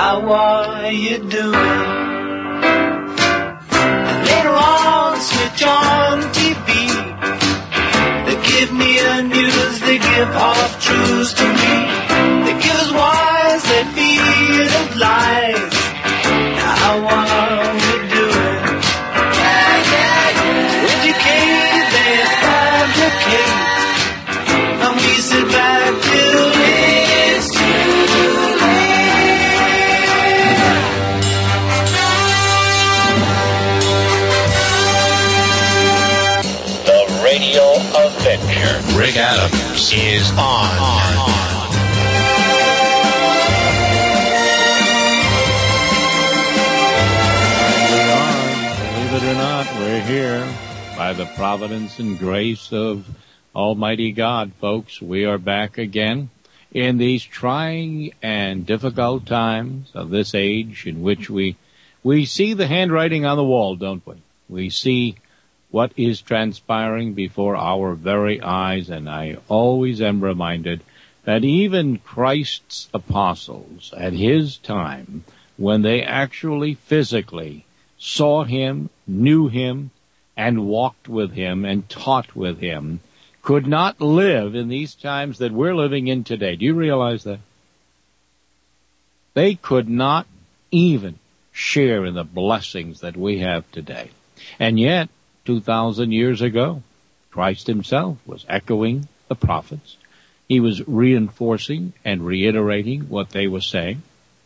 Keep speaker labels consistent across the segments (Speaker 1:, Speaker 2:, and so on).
Speaker 1: How are you doing? Later on, switch on TV. They give me the news, they give half truths to me. They give us wise, they feed us lies. How are we doing? Educate, they fabricate, and we sit back till it's too late. The Radio Adventure. Rick Adams is on.
Speaker 2: Believe it or not, we're here by the providence and grace of Almighty God, folks. We are back again in these trying and difficult times of this age in which we see the handwriting on the wall, don't we? We see what is transpiring before our very eyes, and I always am reminded that even Christ's apostles at his time, when they actually physically saw him, knew him, and walked with him and taught with him, could not live in these times that we're living in today. Do you realize that? They could not even share in the blessings that we have today. And yet, 2,000 years ago, Christ himself was echoing the prophets. He was reinforcing and reiterating what they were saying.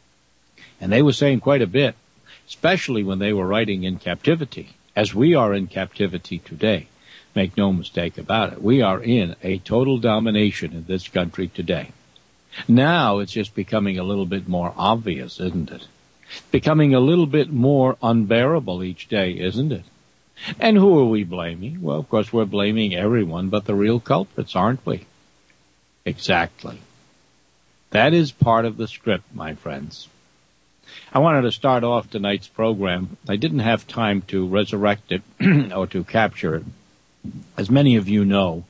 Speaker 2: And they were saying quite a bit, especially when they were writing in captivity, as we are in captivity today. Make no mistake about it. We are in a total domination in this country today. Now it's just becoming a little bit more obvious, isn't it? Becoming a little bit more unbearable each day, isn't it? And who are we blaming? Well, of course, we're blaming everyone but the real culprits, aren't we? Exactly. That is part of the script, my friends. I wanted to start off tonight's program. I didn't have time to resurrect it or to capture it. As many of you know,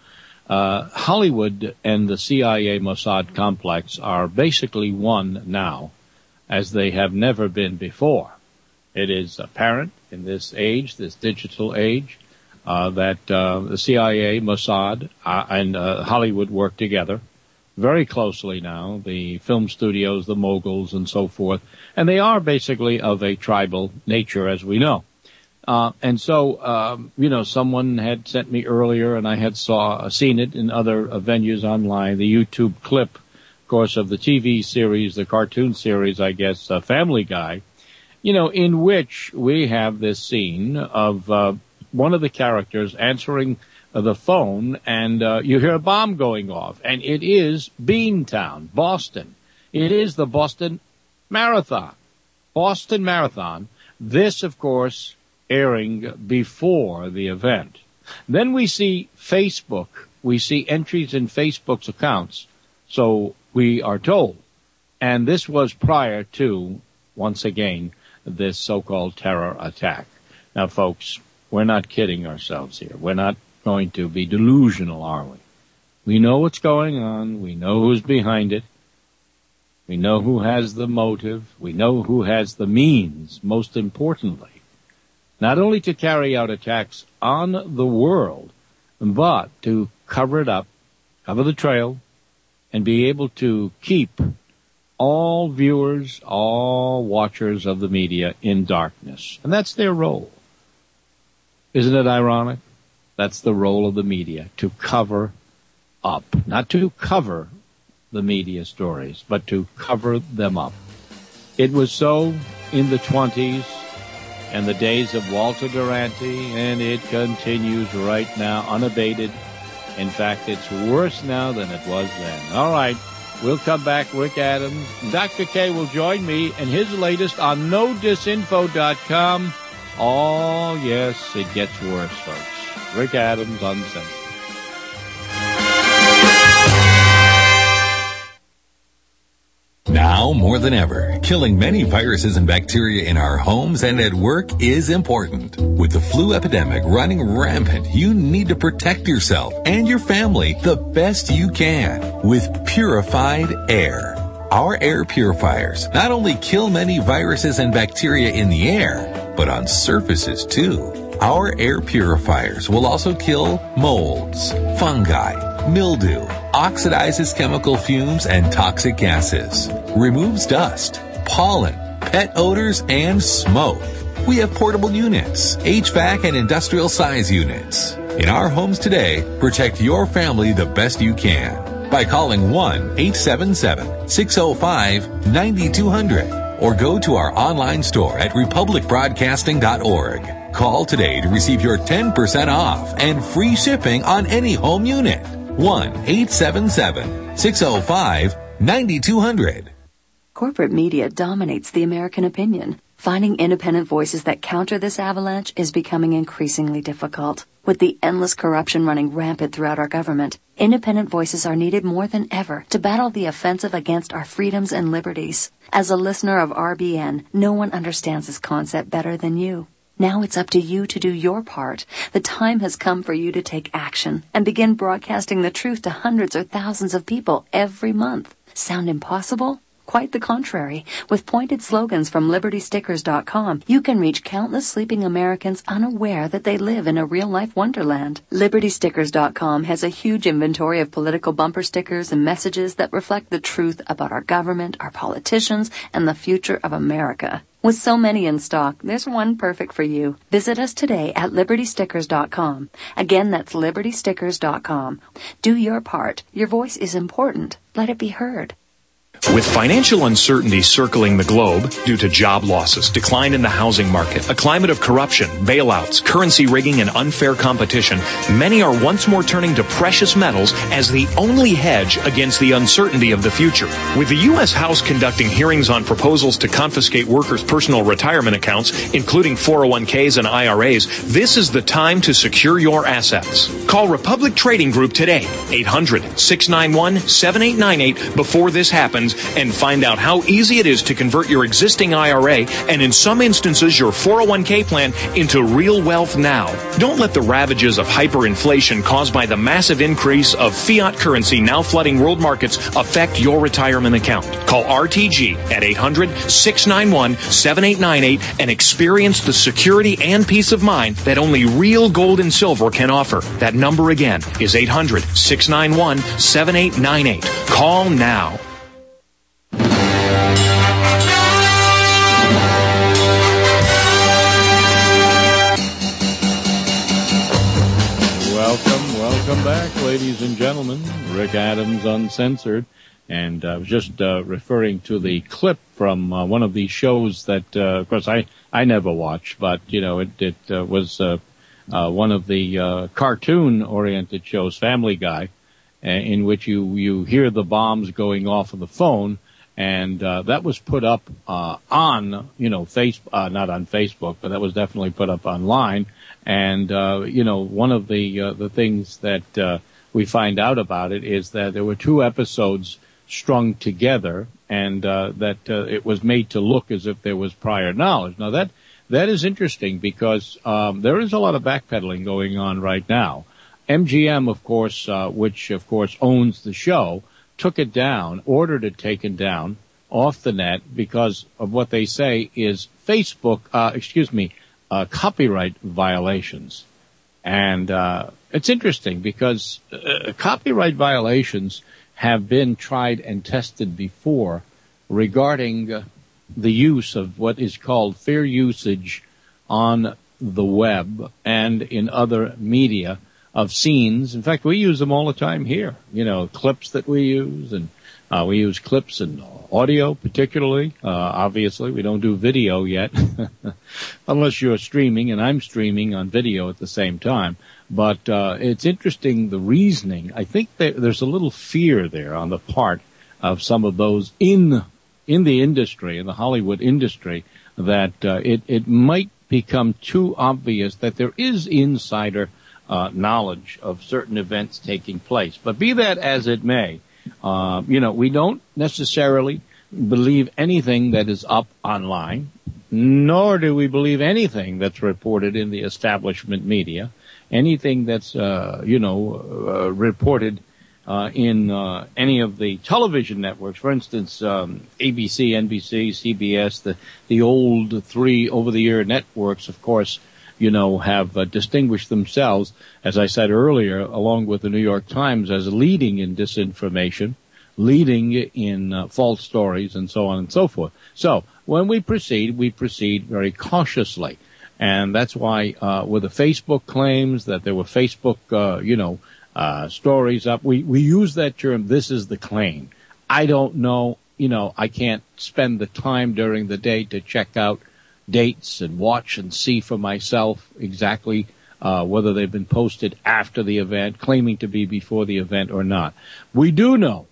Speaker 2: Hollywood and the CIA Mossad complex are basically one now, as they have never been before. It is apparent in this age, this digital age, that the CIA, Mossad, and Hollywood work together very closely now, the film studios, the moguls, and so forth. And they are basically of a tribal nature, as we know. And so, someone had sent me earlier, and I had seen it in other venues online, the YouTube clip, of course, of the TV series, the cartoon series, I guess, Family Guy, in which we have this scene of one of the characters answering the phone, and you hear a bomb going off, and it is Beantown, Boston. It is the Boston Marathon. Boston Marathon. This, of course, airing before the event. Then we see Facebook. We see entries in Facebook's accounts, so we are told. And this was prior to, once again, this so-called terror attack. Now, folks, we're not kidding ourselves here. We're not going to be delusional, are we? We know what's going on. We know who's behind it. We know who has the motive. We know who has the means, most importantly, not only to carry out attacks on the world, but to cover it up, cover the trail, and be able to keep all viewers, all watchers of the media in darkness. And that's their role. Isn't it ironic? That's the role of the media, to cover up. Not to cover the media stories, but to cover them up. It was so in the 20s and the days of Walter Duranty, and it continues right now, unabated. In fact, it's worse now than it was then. All right, we'll come back. Rick Adams. Dr. K will join me and his latest on NoDisinfo.com. Oh, yes, it gets worse, folks. Rick Adams, Uncensored.
Speaker 3: Now more than ever, killing many viruses and bacteria in our homes and at work is important. With the flu epidemic running rampant, you need to protect yourself and your family the best you can with purified air. Our air purifiers not only kill many viruses and bacteria in the air, but on surfaces too. Our air purifiers will also kill molds, fungi, mildew, oxidizes chemical fumes and toxic gases, removes dust, pollen, pet odors, and smoke. We have portable units, HVAC and industrial size units. In our homes today, protect your family the best you can by calling 1-877-605-9200 or go to our online store at republicbroadcasting.org. Call today to receive your 10% off and free shipping on any home unit. 1-877-605-9200.
Speaker 4: Corporate media dominates the American opinion. Finding independent voices that counter this avalanche is becoming increasingly difficult. With the endless corruption running rampant throughout our government, independent voices are needed more than ever to battle the offensive against our freedoms and liberties. As a listener of RBN, no one understands this concept better than you. Now it's up to you to do your part. The time has come for you to take action and begin broadcasting the truth to hundreds or thousands of people every month. Sound impossible? Quite the contrary. With pointed slogans from LibertyStickers.com, you can reach countless sleeping Americans unaware that they live in a real-life wonderland. LibertyStickers.com has a huge inventory of political bumper stickers and messages that reflect the truth about our government, our politicians, and the future of America. With so many in stock, there's one perfect for you. Visit us today at LibertyStickers.com. Again, that's LibertyStickers.com. Do your part. Your voice is important. Let it be heard.
Speaker 5: With financial uncertainty circling the globe due to job losses, decline in the housing market, a climate of corruption, bailouts, currency rigging, and unfair competition, many are once more turning to precious metals as the only hedge against the uncertainty of the future. With the U.S. House conducting hearings on proposals to confiscate workers' personal retirement accounts, including 401ks and IRAs, this is the time to secure your assets. Call Republic Trading Group today, 800-691-7898 before this happens, and find out how easy it is to convert your existing IRA and in some instances your 401k plan into real wealth now. Don't let the ravages of hyperinflation caused by the massive increase of fiat currency now flooding world markets affect your retirement account. Call RTG at 800-691-7898 and experience the security and peace of mind that only real gold and silver can offer. That number again is 800-691-7898. Call now.
Speaker 2: Welcome back, ladies and gentlemen. Rick Adams Uncensored. And I was just referring to the clip from one of these shows that, of course, I never watched, but, you know, it was one of the cartoon-oriented shows, Family Guy, in which you hear the bombs going off of the phone, and that was put up on, you know, not on Facebook, but that was definitely put up online. And, you know, one of the things that, we find out about it is that there were two episodes strung together and, that, it was made to look as if there was prior knowledge. Now that is interesting because, there is a lot of backpedaling going on right now. MGM, of course, which of course owns the show, took it down, ordered it taken down off the net because of what they say is Facebook, copyright violations. And it's interesting because copyright violations have been tried and tested before regarding the use of what is called fair usage on the web and in other media of scenes. In fact, we use them all the time here. You know, clips that we use, and we use clips in audio particularly. Obviously, we don't do video yet, unless you're streaming, and I'm streaming on video at the same time. But it's interesting, the reasoning. I think there's a little fear there on the part of some of those in the industry, in the Hollywood industry, that it might become too obvious that there is insider knowledge of certain events taking place. But be that as it may, you know, we don't necessarily believe anything that is up online, nor do we believe anything that's reported in the establishment media, anything that's, reported in any of the television networks, for instance, ABC, NBC, CBS, the old three over-the-air networks, of course, have distinguished themselves, as I said earlier, along with the New York Times, as leading in disinformation, leading in false stories, and so on and so forth. So when we proceed very cautiously. And that's why with the Facebook claims that there were Facebook, stories up, we use that term, this is the claim. I don't know, I can't spend the time during the day to check out dates and watch and see for myself exactly whether they've been posted after the event, claiming to be before the event or not. We do know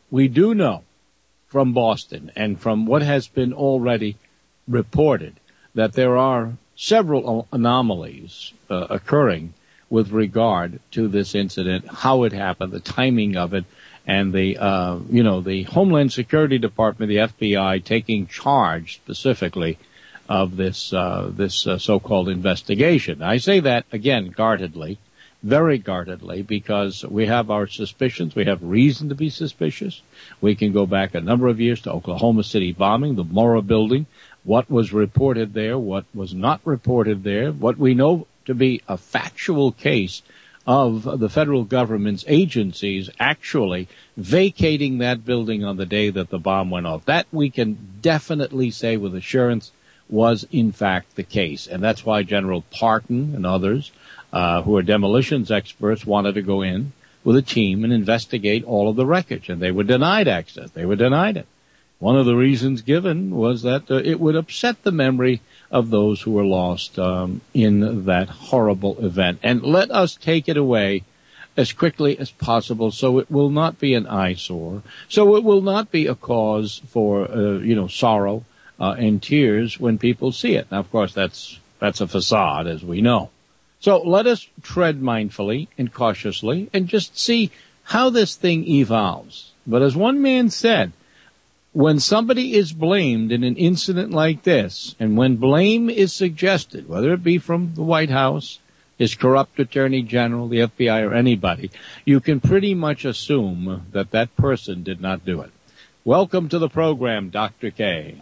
Speaker 2: from Boston and from what has been already reported that there are several anomalies occurring with regard to this incident, how it happened, the timing of it, and the Homeland Security Department, the FBI, taking charge specifically of this so-called investigation. I say that, again, guardedly, very guardedly, because we have our suspicions. We have reason to be suspicious. We can go back a number of years to Oklahoma City bombing, the Murrah building, what was reported there, what was not reported there, what we know to be a factual case of the federal government's agencies actually vacating that building on the day that the bomb went off. That we can definitely say with assurance was in fact the case. And that's why General Parton and others, who are demolitions experts, wanted to go in with a team and investigate all of the wreckage. And they were denied access. They were denied it. One of the reasons given was that it would upset the memory of those who were lost in that horrible event. And let us take it away as quickly as possible so it will not be an eyesore, so it will not be a cause for, sorrow and tears when people see it. Now, of course, that's a facade, as we know. So let us tread mindfully and cautiously and just see how this thing evolves. But as one man said, when somebody is blamed in an incident like this, and when blame is suggested, whether it be from the White House, his corrupt attorney general, the FBI, or anybody, you can pretty much assume that that person did not do it. Welcome to the program, Dr. K.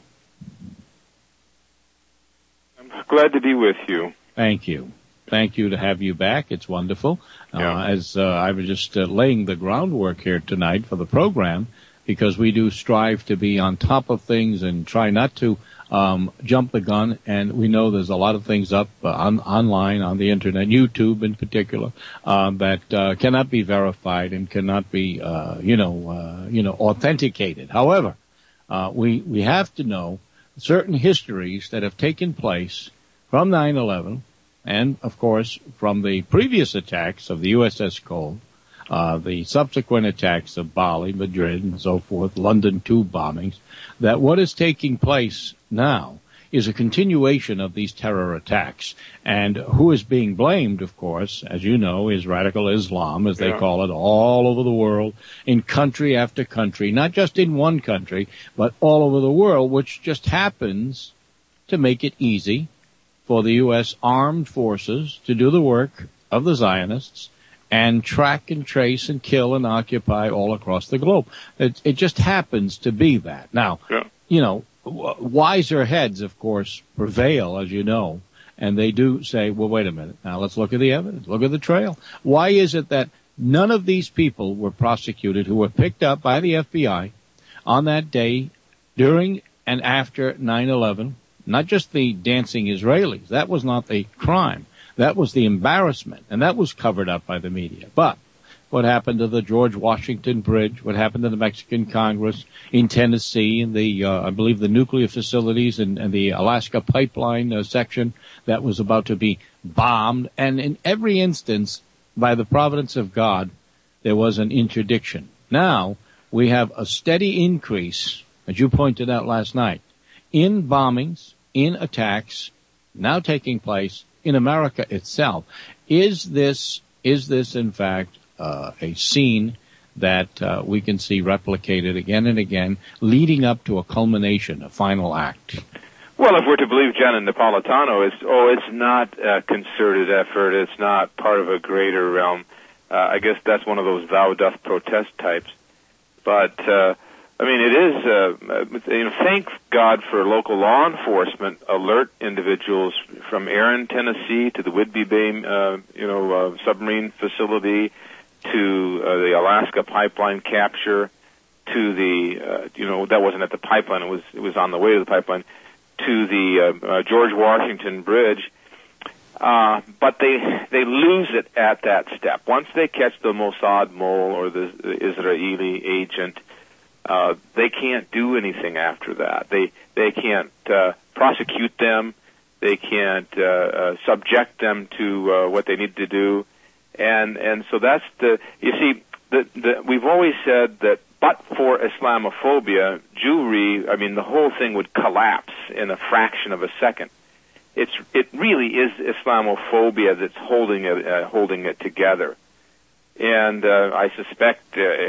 Speaker 6: I'm glad to be with you.
Speaker 2: Thank you. Thank you to have you back. It's wonderful.
Speaker 6: Yeah.
Speaker 2: As I was just laying the groundwork here tonight for the program, because we do strive to be on top of things and try not to jump the gun. And we know there's a lot of things up online, on the internet, YouTube in particular, that cannot be verified and cannot be, authenticated. However, we have to know certain histories that have taken place from 9/11 and, of course, from the previous attacks of the USS Cole, the subsequent attacks of Bali, Madrid, and so forth, London tube bombings, that what is taking place now is a continuation of these terror attacks. And who is being blamed, of course, as you know, is radical Islam, as they call it, all over the world, in country after country, not just in one country, but all over the world, which just happens to make it easy for the U.S. armed forces to do the work of the Zionists and track and trace and kill and occupy all across the globe. It just happens to be that. Now, wiser heads, of course, prevail, as you know, and they do say, well, wait a minute. Now let's look at the evidence. Look at the trail. Why is it that none of these people were prosecuted who were picked up by the FBI on that day, during and after 9/11? Not just the dancing Israelis. That was not the crime. That was the embarrassment, and that was covered up by the media. But what happened to the George Washington Bridge, what happened to the Mexican Congress in Tennessee, and I believe the nuclear facilities and the Alaska pipeline section that was about to be bombed, and in every instance, by the providence of God, there was an interdiction. Now, we have a steady increase, as you pointed out last night, in bombings, in attacks, now taking place in America itself. Is this in fact a scene that we can see replicated again and again, leading up to a culmination, a final act?
Speaker 6: Well, if we're to believe Gianna Napolitano, it's not a concerted effort. It's not part of a greater realm. I guess that's one of those thou doth protest types. But I mean, it is. Thank God for local law enforcement alert individuals from Erin, Tennessee, to the Whidbey Bay, submarine facility, to the Alaska pipeline capture, to the that wasn't at the pipeline; it was on the way to the pipeline, to the George Washington Bridge. But they lose it at that step. Once they catch the Mossad mole or the Israeli agent, they can't do anything after that. They can't prosecute them. They can't subject them to what they need to do. And so that's you see, we've always said that but for Islamophobia, Jewry, the whole thing would collapse in a fraction of a second. It really is Islamophobia that's holding it together. And I suspect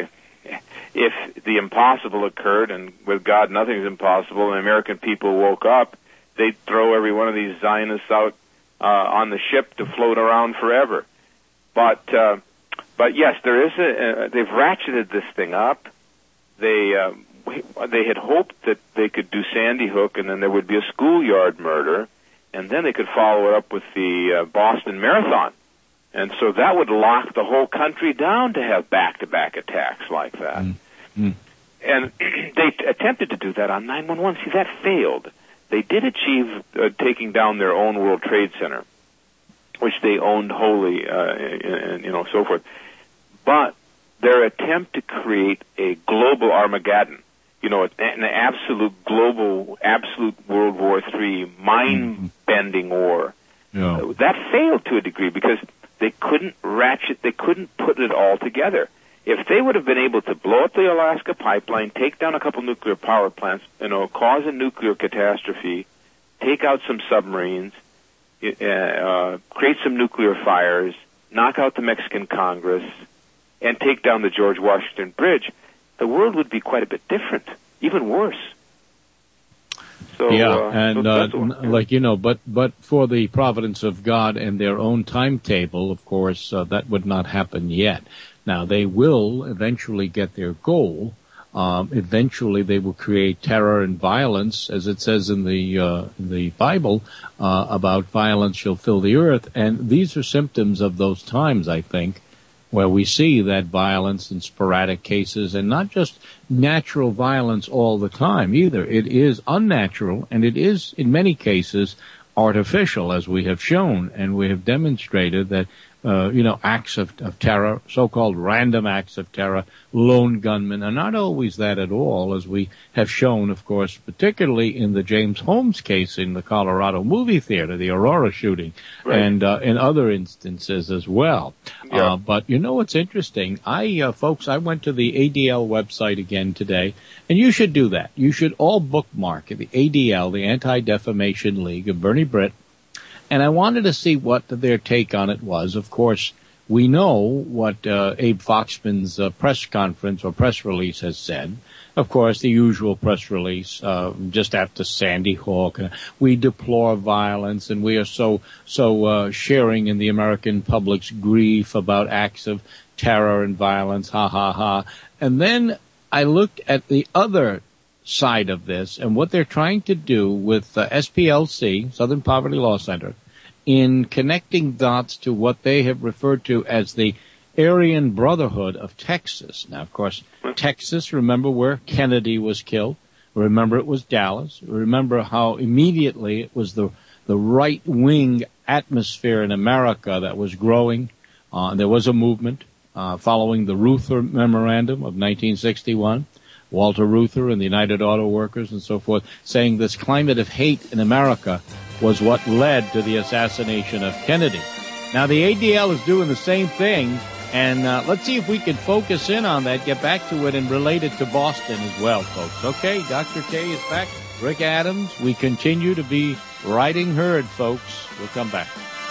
Speaker 6: if the impossible occurred, and with God nothing's impossible, and American people woke up, they'd throw every one of these Zionists out on the ship to float around forever. But yes, there is they've ratcheted this thing up. They had hoped that they could do Sandy Hook, and then there would be a schoolyard murder, and then they could follow it up with the Boston Marathon. And so that would lock the whole country down to have back-to-back attacks like that. Mm-hmm. And they attempted to do that on 9/11. See, that failed. They did achieve taking down their own World Trade Center, which they owned wholly, and so forth. But their attempt to create a global Armageddon, an absolute global, absolute World War III, mind-bending war, that failed to a degree because they couldn't put it all together. If they would have been able to blow up the Alaska pipeline, take down a couple nuclear power plants, cause a nuclear catastrophe, take out some submarines, create some nuclear fires, knock out the Mexican Congress, and take down the George Washington Bridge, the world would be quite a bit different, even worse. So,
Speaker 2: but for the providence of God and their own timetable, of course, that would not happen yet. Now, they will eventually get their goal. Eventually, they will create terror and violence, as it says in the Bible, about violence shall fill the earth. And these are symptoms of those times, I think, where we see that violence in sporadic cases, and not just natural violence all the time either. It is unnatural, and it is, in many cases, artificial, as we have shown, and we have demonstrated that acts of terror, so-called random acts of terror, lone gunmen, are not always that at all, as we have shown, of course, particularly in the James Holmes case in the Colorado movie theater, the Aurora shooting, right, and in other instances as well. Yeah. But what's interesting? Folks, I went to the ADL website again today, and you should do that. You should all bookmark the ADL, the Anti-Defamation League of Bernie Britt. And I wanted to see what their take on it was. Of course, we know what Abe Foxman's press conference or press release has said. Of course, the usual press release just after Sandy Hook. We deplore violence, and we are so sharing in the American public's grief about acts of terror and violence. Ha ha ha. And then I looked at the other side of this and what they're trying to do with SPLC, Southern Poverty Law Center, in connecting dots to what they have referred to as the Aryan Brotherhood of Texas. Now, of course, Texas, remember where Kennedy was killed. Remember it was Dallas. Remember how immediately it was the right-wing atmosphere in America that was growing. There was a movement following the Reuther Memorandum of 1961. Walter Reuther and the United Auto Workers and so forth, saying this climate of hate in America was what led to the assassination of Kennedy. Now, the ADL is doing the same thing, and let's see if we can focus in on that, get back to it, and relate it to Boston as well, folks. Okay, Dr. K is back. Rick Adams, we continue to be riding herd, folks. We'll come back.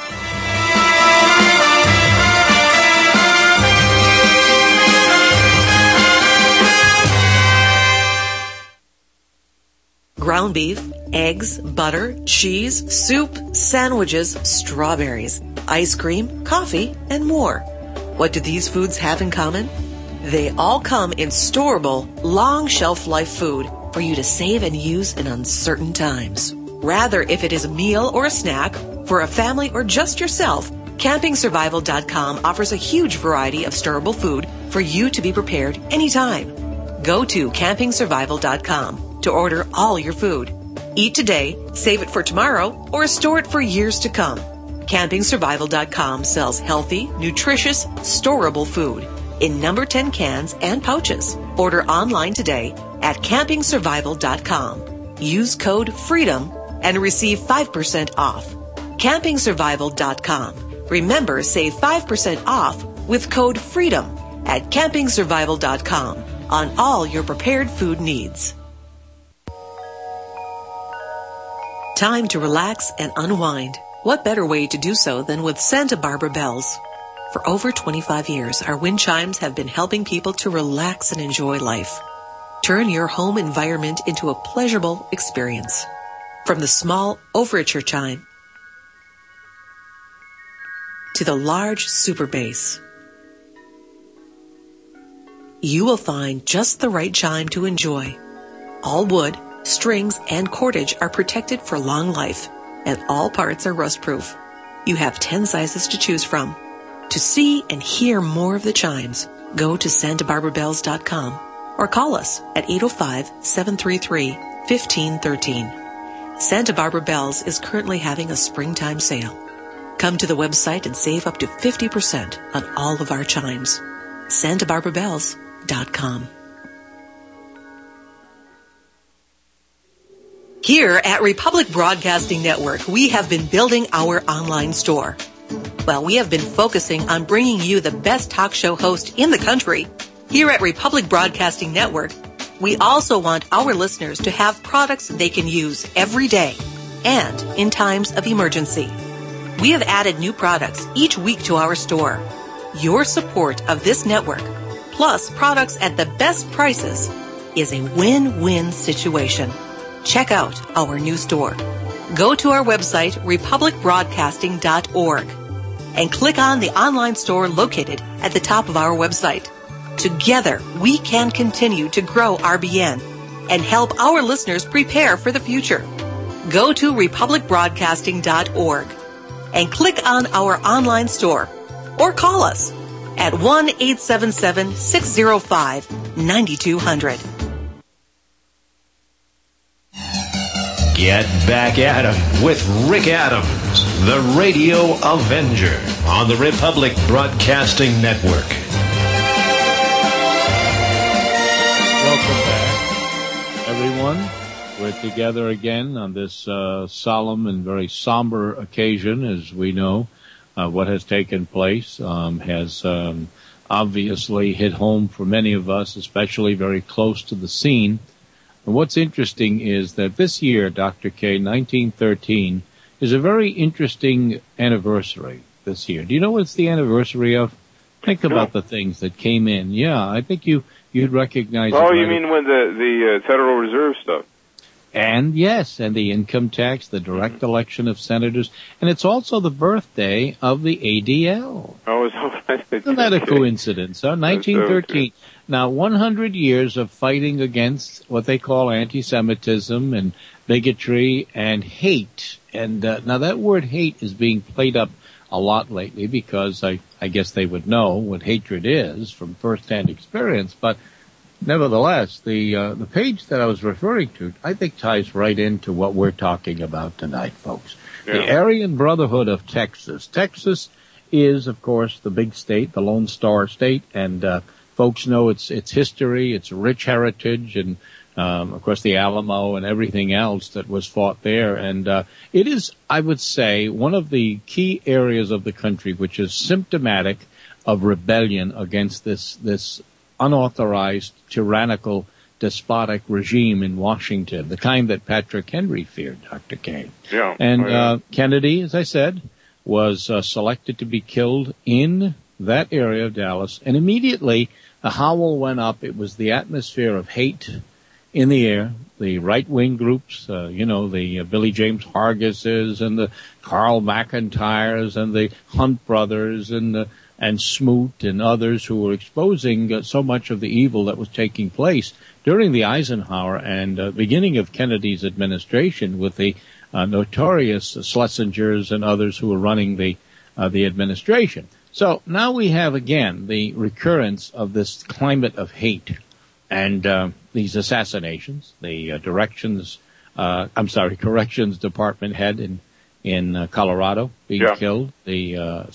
Speaker 7: Ground beef, eggs, butter, cheese, soup, sandwiches, strawberries, ice cream, coffee, and more. What do these foods have in common? They all come in storable, long shelf life food for you to save and use in uncertain times. Rather, if it is a meal or a snack, for a family or just yourself, CampingSurvival.com offers a huge variety of storable food for you to be prepared anytime. Go to CampingSurvival.com to order all your food. Eat today, save it for tomorrow, or store it for years to come. CampingSurvival.com sells healthy, nutritious, storable food in number 10 cans and pouches. Order online today at CampingSurvival.com. Use code FREEDOM and receive 5% off. CampingSurvival.com. Remember, save 5% off with code FREEDOM at CampingSurvival.com on all your prepared food needs. Time to relax and unwind. What better way to do so than with Santa Barbara Bells? For over 25 years, our wind chimes have been helping people to relax and enjoy life. Turn your home environment into a pleasurable experience. From the small overture chime to the large super bass, you will find just the right chime to enjoy. All wood, strings, and cordage are protected for long life, and all parts are rust-proof. You have 10 sizes to choose from. To see and hear more of the chimes, go to SantaBarbaraBells.com or call us at 805-733-1513. Santa Barbara Bells is currently having a springtime sale. Come to the website and save up to 50% on all of our chimes. SantaBarbaraBells.com. Here at Republic Broadcasting Network, we have been building our online store. Well, we have been focusing on bringing you the best talk show host in the country. Here at Republic Broadcasting Network, we also want our listeners to have products they can use every day and in times of emergency. We have added new products each week to our store. Your support of this network, plus products at the best prices, is a win-win situation. Check out our new store. Go to our website, republicbroadcasting.org, and click on the online store located at the top of our website. Together, we can continue to grow RBN and help our listeners prepare for the future. Go to republicbroadcasting.org and click on our online store or call us at 1-877-605-9200.
Speaker 8: Get back at 'em with Rick Adams, the Radio Avenger, on the Republic Broadcasting Network.
Speaker 2: Welcome back, everyone. We're together again on this solemn and very somber occasion. As we know, what has taken place has obviously hit home for many of us, especially very close to the scene. And what's interesting is that this year, Dr. K, 1913, is a very interesting anniversary this year. Do you know what it's the anniversary of? Think about the things that came in. Yeah, I think you'd recognize it.
Speaker 6: Oh, you mean when the Federal Reserve stuff?
Speaker 2: And yes, and the income tax, the direct election of senators, and it's also the birthday of the ADL.
Speaker 6: Oh,
Speaker 2: isn't that a coincidence? 1913. Now, 100 years of fighting against what they call anti-Semitism and bigotry and hate. And now that word hate is being played up a lot lately because I guess they would know what hatred is from first-hand experience. But nevertheless, the page that I was referring to, I think ties right into what we're talking about tonight, folks. Yeah. The Aryan Brotherhood of Texas. Texas is, of course, the big state, the Lone Star State, and folks know its history, its rich heritage, and of course the Alamo and everything else that was fought there. And it is, I would say, one of the key areas of the country which is symptomatic of rebellion against this unauthorized, tyrannical, despotic regime in Washington, the kind that Patrick Henry feared, Dr. K.
Speaker 6: Yeah.
Speaker 2: And Kennedy, as I said, was selected to be killed in that area of Dallas, and immediately the howl went up. It was the atmosphere of hate in the air. The right-wing groups, the Billy James Hargises and the Carl McIntyres and the Hunt brothers and and Smoot and others who were exposing so much of the evil that was taking place during the Eisenhower and beginning of Kennedy's administration with the notorious Schlesingers and others who were running the administration. So now we have again the recurrence of this climate of hate and these assassinations. The Corrections Department head in Colorado being killed. The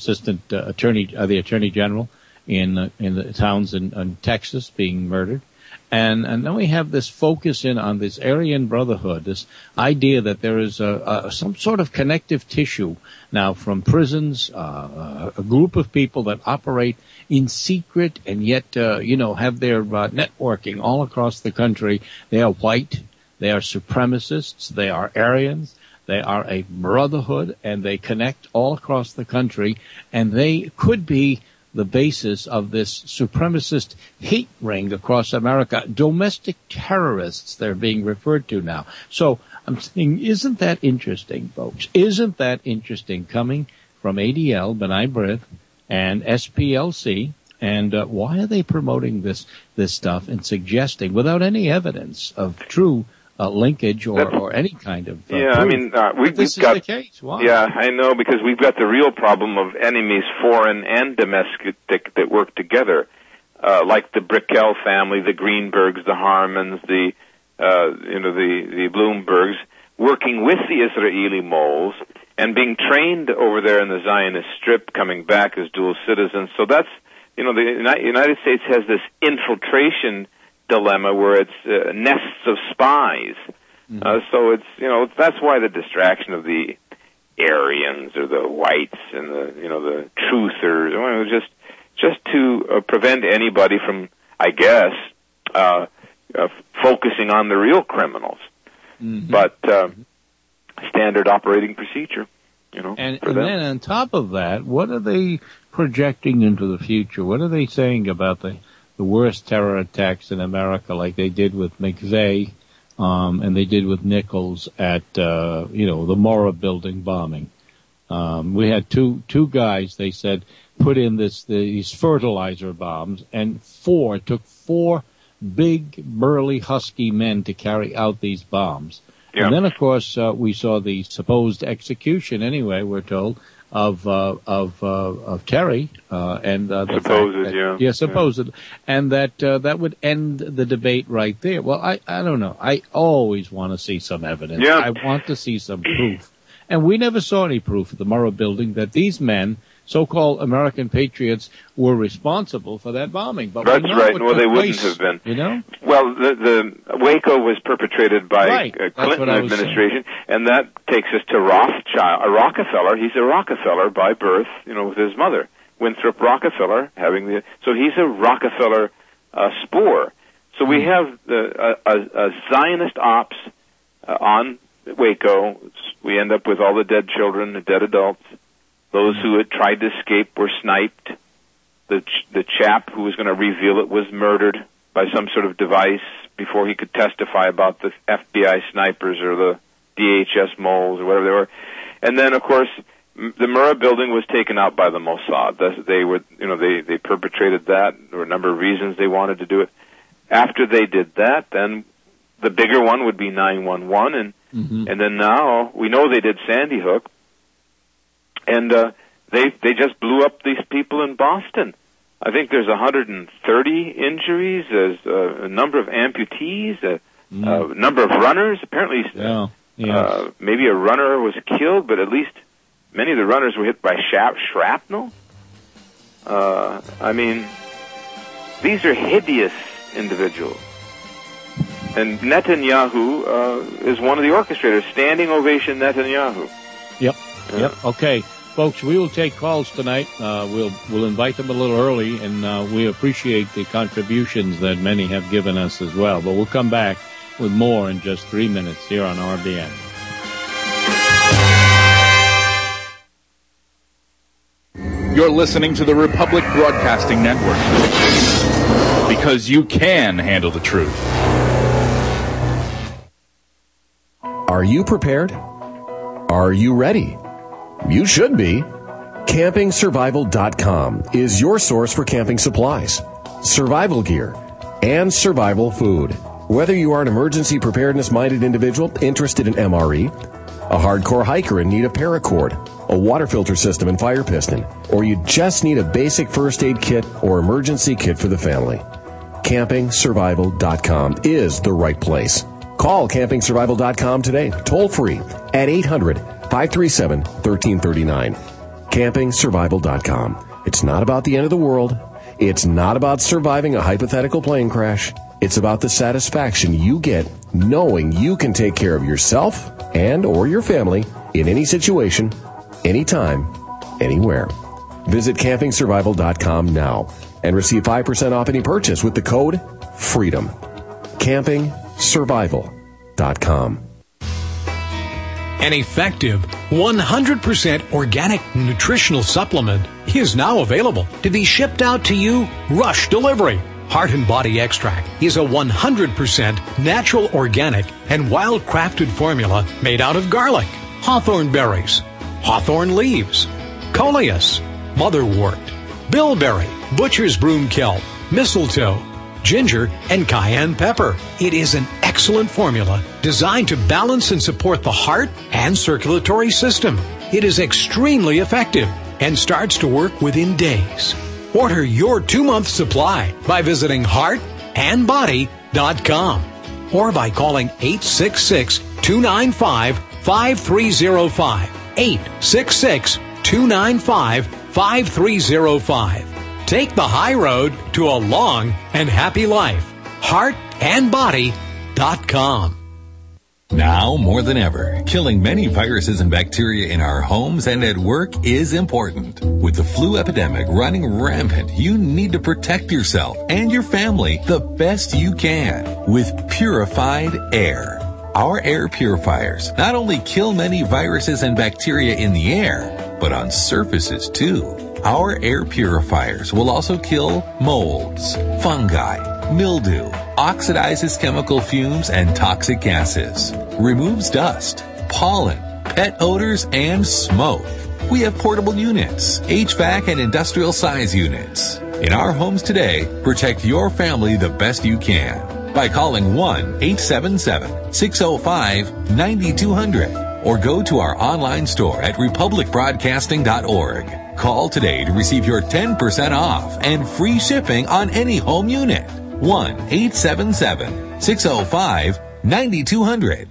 Speaker 2: the Attorney General in the towns in Texas being murdered. And then we have this focus in on this Aryan Brotherhood, this idea that there is some sort of connective tissue now from prisons, a group of people that operate in secret and yet, have their networking all across the country. They are white, they are supremacists, they are Aryans, they are a brotherhood, and they connect all across the country, and they could be the basis of this supremacist hate ring across America. Domestic terrorists, they're being referred to now. So I'm saying, isn't that interesting, folks? Isn't that interesting coming from ADL, B'nai B'rith, and SPLC? And why are they promoting this stuff and suggesting, without any evidence of true linkage or any kind of proof,
Speaker 6: I mean,
Speaker 2: this
Speaker 6: we've got
Speaker 2: is the case. Why?
Speaker 6: Yeah, I know, because we've got the real problem of enemies, foreign and domestic, that work together, like the Brickell family, the Greenbergs, the Harmons, the Bloombergs, working with the Israeli moles and being trained over there in the Zionist Strip, coming back as dual citizens. So that's, the United States has this infiltration dilemma where it's nests of spies. So it's, that's why the distraction of the Aryans or the whites and the truthers, just to prevent anybody from, I guess, focusing on the real criminals. But standard operating procedure,
Speaker 2: And then on top of that, what are they projecting into the future? What are they saying about the worst terror attacks in America, like they did with McVeigh, and they did with Nichols at, the Mora building bombing. We had two guys, they said, put in these fertilizer bombs, and took four big, burly, husky men to carry out these bombs. Yeah. And then, of course, we saw the supposed execution, anyway, we're told, of Terry, and the supposed, and that would end the debate right there. Well, I don't know. I always want to see some evidence.
Speaker 6: Yeah.
Speaker 2: I want to see some proof, and we never saw any proof at the Murrah building that these men, so-called American patriots, were responsible for that bombing. But
Speaker 6: that's right. Well, they wouldn't have been. Well, the Waco was perpetrated by Clinton administration, and that takes us to Rothschild, a Rockefeller. He's a Rockefeller by birth, with his mother, Winthrop Rockefeller, so he's a Rockefeller spore. So we have a Zionist ops on Waco. We end up with all the dead children, the dead adults. Those who had tried to escape were sniped. The chap who was going to reveal it was murdered by some sort of device before he could testify about the FBI snipers or the DHS moles or whatever they were. And then, of course, the Murrah building was taken out by the Mossad. They perpetrated that. There were a number of reasons they wanted to do it. After they did that, then the bigger one would be 9/11, and then now we know they did Sandy Hook. And they just blew up these people in Boston. I think there's 130 injuries. There's a number of amputees, a number of runners. Apparently, maybe a runner was killed, but at least many of the runners were hit by shrapnel. I mean, these are hideous individuals. And Netanyahu is one of the orchestrators. Standing ovation, Netanyahu.
Speaker 2: Yep. Okay, folks, we will take calls tonight. We'll invite them a little early, and we appreciate the contributions that many have given us as well. But we'll come back with more in just 3 minutes here on RBN.
Speaker 9: You're listening to the Republic Broadcasting Network, because you can handle the truth.
Speaker 10: Are you prepared? Are you ready? You should be. CampingSurvival.com is your source for camping supplies, survival gear, and survival food. Whether you are an emergency preparedness-minded individual interested in MRE, a hardcore hiker in need of paracord, a water filter system and fire piston, or you just need a basic first aid kit or emergency kit for the family, CampingSurvival.com is the right place. Call CampingSurvival.com today, toll free at 800-537-1339. CampingSurvival.com. It's not about the end of the world. It's not about surviving a hypothetical plane crash. It's about the satisfaction you get knowing you can take care of yourself and or your family in any situation, anytime, anywhere. Visit CampingSurvival.com now and receive 5% off any purchase with the code FREEDOM. CampingSurvival.com.
Speaker 11: An effective 100% organic nutritional supplement is now available to be shipped out to you rush delivery. Heart and Body Extract is a 100% natural, organic, and wild-crafted formula made out of garlic, hawthorn berries, hawthorn leaves, coleus, motherwort, bilberry, butcher's broom kelp, mistletoe, ginger, and cayenne pepper. It is an excellent formula designed to balance and support the heart and circulatory system. It is extremely effective and starts to work within days. Order your 2-month supply by visiting heartandbody.com or by calling 866-295-5305. 866-295-5305. Take the high road to a long and happy life. Heartandbody.com.
Speaker 3: Now more than ever, killing many viruses and bacteria in our homes and at work is important. With the flu epidemic running rampant, you need to protect yourself and your family the best you can with purified air. Our air purifiers not only kill many viruses and bacteria in the air, but on surfaces too. Our air purifiers will also kill molds, fungi, mildew, oxidizes chemical fumes and toxic gases, removes dust, pollen, pet odors, and smoke. We have portable units, HVAC and industrial size units. In our homes today, protect your family the best you can by calling 1-877-605-9200 or go to our online store at republicbroadcasting.org. Call today to receive your 10% off and free shipping on any home unit. 1-877-605-9200.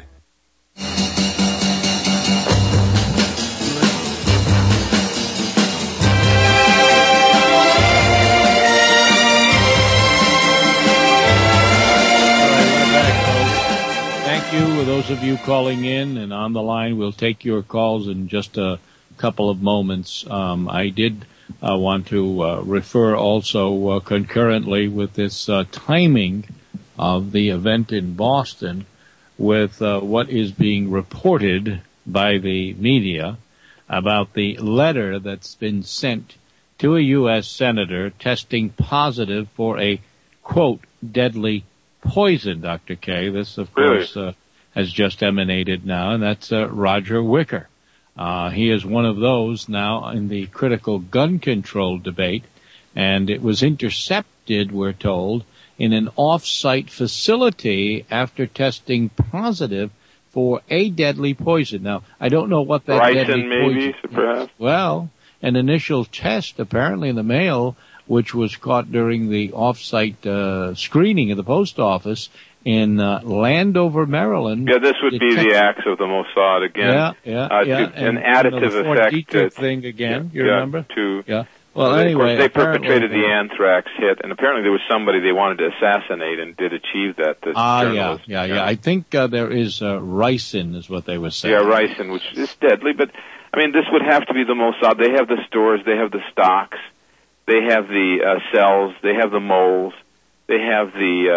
Speaker 2: Thank you, those of you calling in and on the line. We'll take your calls in just a couple of moments. I did want to refer also concurrently with this timing of the event in Boston with what is being reported by the media about the letter that's been sent to a U.S. senator testing positive for a, quote, deadly poison, Dr. K. This, of course, has just emanated now, and that's Roger Wicker. He is one of those now in the critical gun control debate, and it was intercepted, we're told, in an off-site facility after testing positive for a deadly poison. Now, I don't know what that deadly poison is. Perhaps. Well, an initial test, apparently in the mail, which was caught during the off-site screening of the post office in Landover, Maryland.
Speaker 6: Yeah, this would be the acts of the Mossad again. An additive effect
Speaker 2: thing again. You remember?
Speaker 6: Well, anyway, they perpetrated the anthrax hit, and apparently there was somebody they wanted to assassinate and did achieve that. This journalist.
Speaker 2: I think there is ricin, is what they were saying.
Speaker 6: Yeah, ricin, which is deadly. But I mean, this would have to be the Mossad. They have the stores, they have the stocks, they have the cells, they have the moles. They have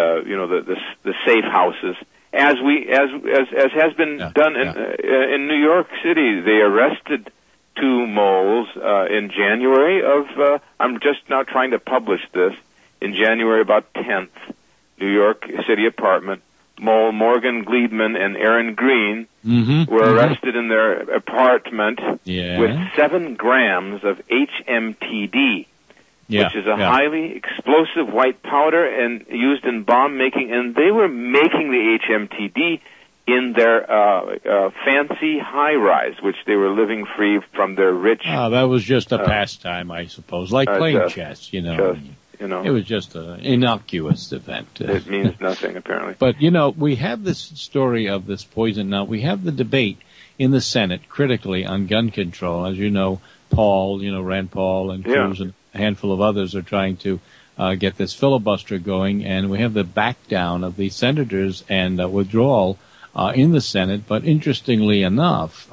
Speaker 6: the safe houses, as has been done in New York City. They arrested 2 moles in January of. I'm just now trying to publish this in January, about 10th, New York City apartment. Mole Morgan Gleedman and Aaron Green were arrested in their apartment
Speaker 2: Yeah.
Speaker 6: with 7 grams of HMTD, which is a highly explosive white powder and used in bomb making. And they were making the HMTD in their fancy high-rise, which they were living free from their rich...
Speaker 2: that was just a pastime, I suppose, like playing chess, you know. It was just an innocuous event.
Speaker 6: It means nothing, apparently.
Speaker 2: But, we have this story of this poison now. We have the debate in the Senate critically on gun control. As you know, Paul, Rand Paul and Cruz and a handful of others are trying to get this filibuster going. And we have the back down of the senators and withdrawal in the Senate. But interestingly enough,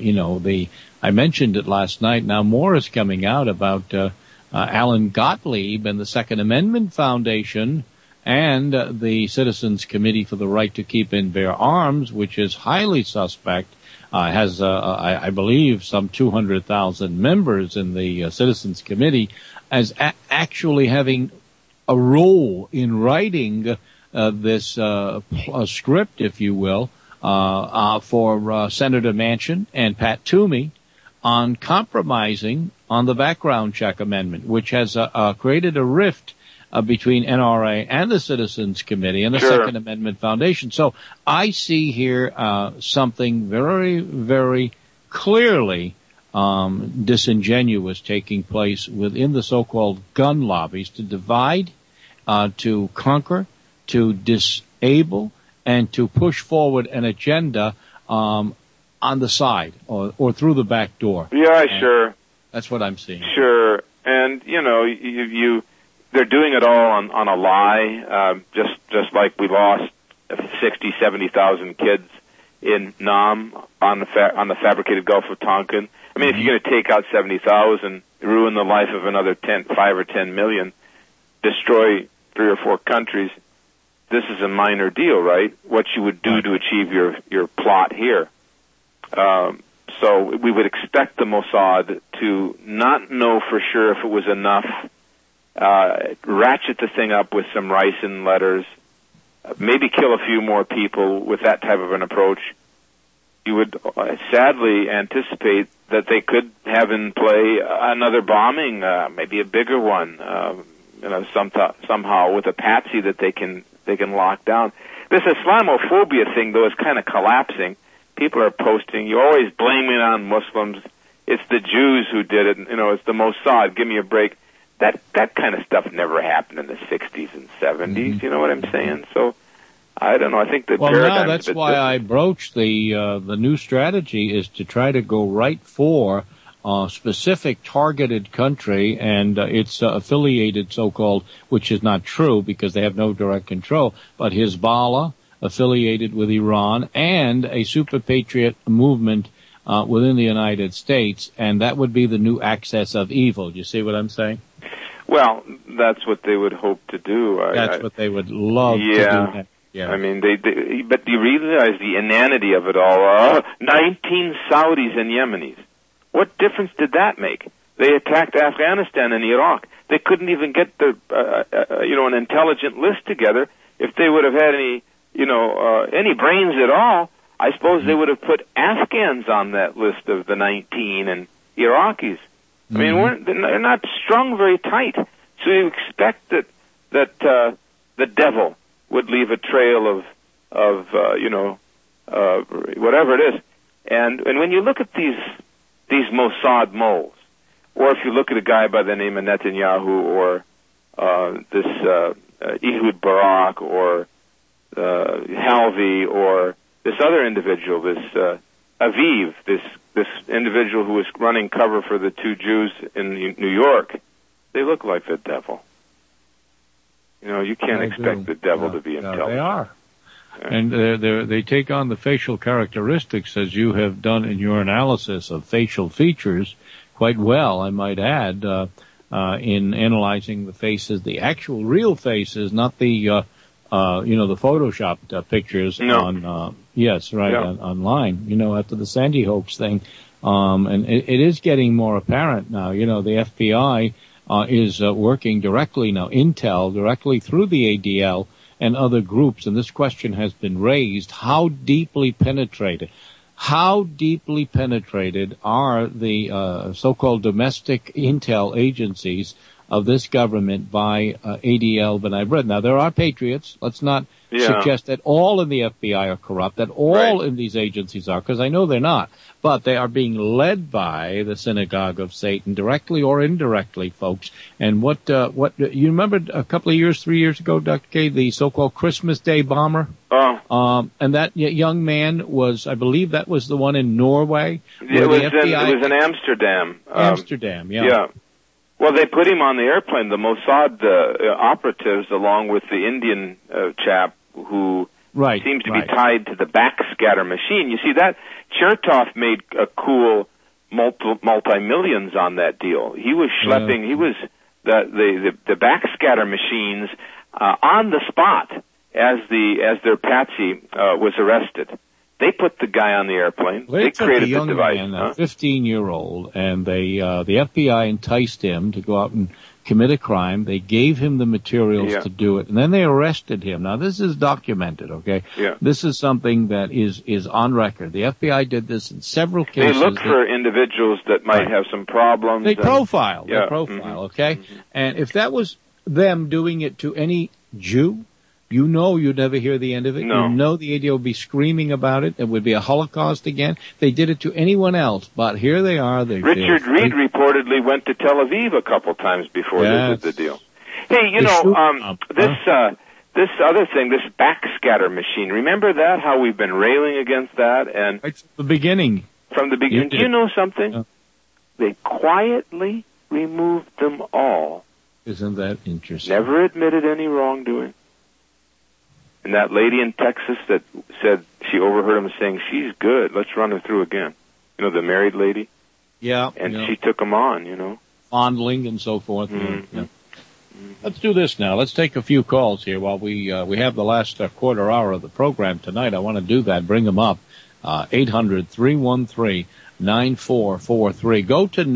Speaker 2: I mentioned it last night. Now more is coming out about Alan Gottlieb and the Second Amendment Foundation and the Citizens Committee for the Right to Keep and Bear Arms, which is highly suspect, has, I believe, some 200,000 members in the Citizens Committee, as actually having a role in writing this script, if you will, for Senator Manchin and Pat Toomey on compromising on the background check amendment, which has created a rift between NRA and the Citizens Committee and the Second Amendment Foundation. So I see here something very, very clearly disingenuous taking place within the so-called gun lobbies to divide, to conquer, to disable, and to push forward an agenda on the side or through the back door.
Speaker 6: Yeah, sure.
Speaker 2: That's what I'm seeing.
Speaker 6: Sure. And, they're doing it all on a lie, just like we lost 60, 70,000 kids in Nam on the fabricated Gulf of Tonkin. I mean, if you're going to take out 70,000, ruin the life of another 5 or 10 million, destroy 3 or 4 countries, this is a minor deal, right? What you would do to achieve your plot here. So we would expect the Mossad to not know for sure if it was enough, ratchet the thing up with some ricin letters, maybe kill a few more people with that type of an approach. You would sadly anticipate that they could have in play another bombing, maybe a bigger one, somehow with a patsy that they can lock down. This Islamophobia thing, though, is kind of collapsing. People are posting, you always blame it on Muslims. It's the Jews who did it. It's the Mossad. Give me a break. That kind of stuff never happened in the 60s and 70s. You know what I'm saying? So, I don't know. I think the paradigm
Speaker 2: that's why I broached the new strategy is to try to go right for specific targeted country and its affiliated so-called, which is not true because they have no direct control, but Hezbollah, affiliated with Iran, and a super patriot movement within the United States, and that would be the new axis of evil. Do you see what I'm saying?
Speaker 6: Well, that's what they would hope to do.
Speaker 2: That's what they would love to do. Yeah.
Speaker 6: I mean, but do you realize the inanity of it all? 19 Saudis and Yemenis. What difference did that make? They attacked Afghanistan and Iraq. They couldn't even get an intelligent list together. If they would have had any brains at all, I suppose they would have put Afghans on that list of the 19 and Iraqis. I mean, they're not strung very tight. So you expect that the devil would leave a trail of whatever it is. And when you look at these Mossad moles, or if you look at a guy by the name of Netanyahu, or this Ehud Barak, or Halvey, or this other individual, this Aviv, this individual who was running cover for the 2 Jews in New York, they look like the devil. You can't expect the devil to be intelligent.
Speaker 2: They are. And they take on the facial characteristics, as you have done in your analysis of facial features, quite well, I might add, in analyzing the faces, the actual real faces, not the the photoshopped pictures on online. After the Sandy hoax thing, and it is getting more apparent now. The FBI is working directly now, Intel directly through the ADL and other groups, and this question has been raised: how deeply penetrated? how deeply penetrated are the so-called domestic intel agencies of this government by ADL B'nai B'rith. Now, there are patriots. Let's not suggest that all in the FBI are corrupt, that all in these agencies are, because I know they're not. But they are being led by the synagogue of Satan, directly or indirectly, folks. And what you remember a couple of years, 3 years ago, Dr. K, the so-called Christmas Day bomber? And that young man was, I believe that was the one in Norway.
Speaker 6: It was in Amsterdam.
Speaker 2: Amsterdam,
Speaker 6: Yeah. Well, they put him on the airplane, the Mossad operatives, along with the Indian chap who seems to be tied to the backscatter machine. You see, that Chertoff made a cool multi-millions on that deal. He was schlepping, he was the backscatter machines on the spot as their patsy was arrested. They put the guy on the airplane. They created the device.
Speaker 2: Man, a 15-year-old, and the FBI enticed him to go out and commit a crime. They gave him the materials to do it, and then they arrested him. Now, this is documented, okay?
Speaker 6: Yeah.
Speaker 2: This is something that is on record. The FBI did this in several cases.
Speaker 6: They looked for individuals that might have some problems.
Speaker 2: They profile, okay? Mm-hmm. And if that was them doing it to any Jew, you know you'd never hear the end of it.
Speaker 6: No.
Speaker 2: You know the ADL would be screaming about it. It would be a Holocaust again. They did it to anyone else, but here they are.
Speaker 6: Richard Reed reportedly went to Tel Aviv a couple times before they did the deal. Hey, this other thing, this backscatter machine, remember that, how we've been railing against that? And
Speaker 2: it's the beginning.
Speaker 6: From the beginning. Do you know something? They quietly removed them all.
Speaker 2: Isn't that interesting?
Speaker 6: Never admitted any wrongdoing. And that lady in Texas that said she overheard him saying, "She's good, let's run her through again." You know, the married lady?
Speaker 2: Yeah.
Speaker 6: And she took him on,
Speaker 2: Fondling and so forth.
Speaker 6: Mm-hmm.
Speaker 2: Yeah. Let's do this now. Let's take a few calls here while we have the last quarter hour of the program tonight. I want to do that. Bring them up. 800-313-9443. Go to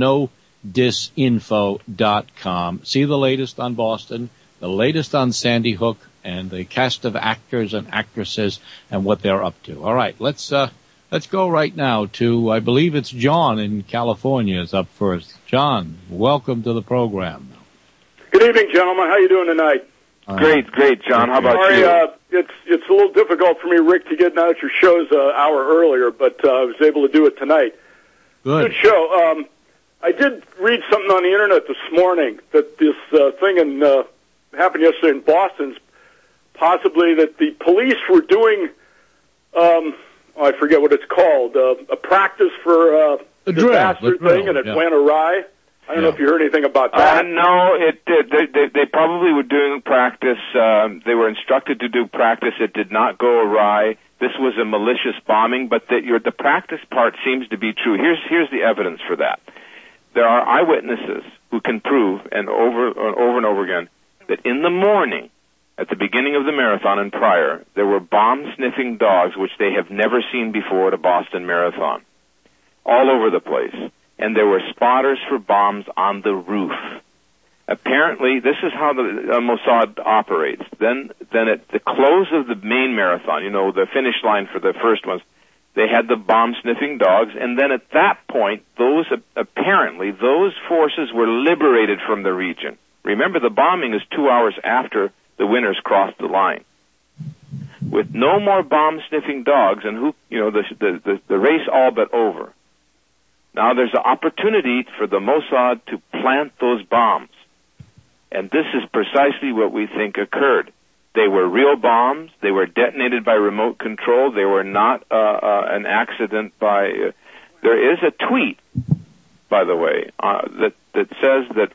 Speaker 2: nodisinfo.com. See the latest on Boston, the latest on Sandy Hook, and the cast of actors and actresses and what they're up to. All right, let's go right now to, I believe it's John in California is up first. John, welcome to the program.
Speaker 12: Good evening, gentlemen. How you doing tonight?
Speaker 6: Great, John. How about you?
Speaker 12: It's a little difficult for me, Rick, to get out your shows an hour earlier, but I was able to do it tonight.
Speaker 2: Good
Speaker 12: show. I did read something on the internet this morning that this thing happened yesterday in Boston. Possibly that the police were doing, I forget what it's called, a practice for the disaster thing, and it went awry. I don't know if you heard anything about that.
Speaker 6: No, they probably were doing practice. They were instructed to do practice. It did not go awry. This was a malicious bombing, but the practice part seems to be true. Here's the evidence for that. There are eyewitnesses who can prove, and over and over again, that in the morning, at the beginning of the marathon and prior, there were bomb-sniffing dogs, which they have never seen before at a Boston Marathon, all over the place. And there were spotters for bombs on the roof. Apparently, this is how the Mossad operates. Then at the close of the main marathon, the finish line for the first ones, they had the bomb-sniffing dogs, and then at that point, those forces were liberated from the region. Remember, the bombing is 2 hours after the winners crossed the line. With no more bomb-sniffing dogs, and the race all but over. Now there's an opportunity for the Mossad to plant those bombs. And this is precisely what we think occurred. They were real bombs. They were detonated by remote control. They were not an accident by... there is a tweet, by the way, that says that